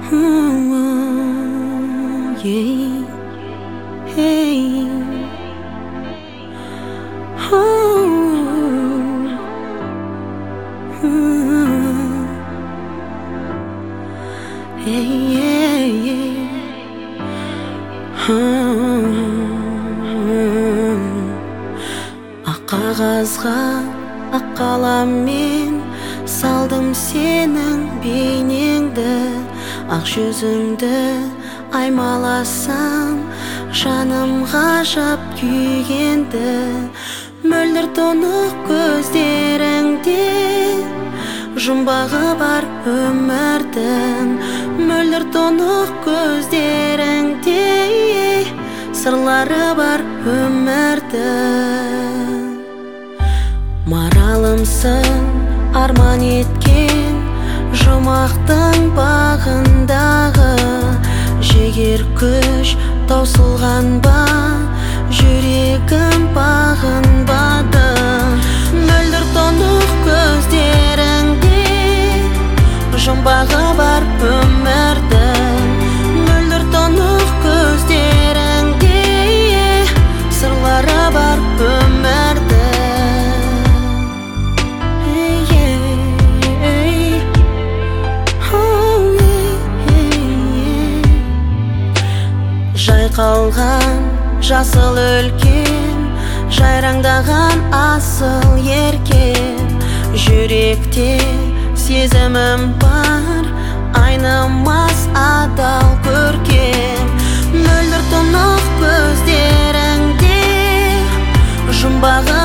Ақ қағазға ақ қаламмен салдым сенің бейнеңді, ақ жүзіңді аймаласам жаным ғажап күйгенді. Мөлдір тұнық көздеріңде жұмбағы бар өмірдің, мөлдір тұнық көздеріңде сырлары бар өмірдің. Маралымсың арман еткен жұмақтың бағындағы, жігер күш таусылған ба, жүрегім бағынбады. Мөлдір тұнық көздеріңде жұмбағы бар өмірдің, мөлдір тұнық көздеріңде сырлары бар өмірдің. Жайқалған жасыл өлкен, жайраңдаған асыл еркен, жүректе сезімім бар, айнымас адал көркем. Мөлдір тұнық көздеріңде жұмбағы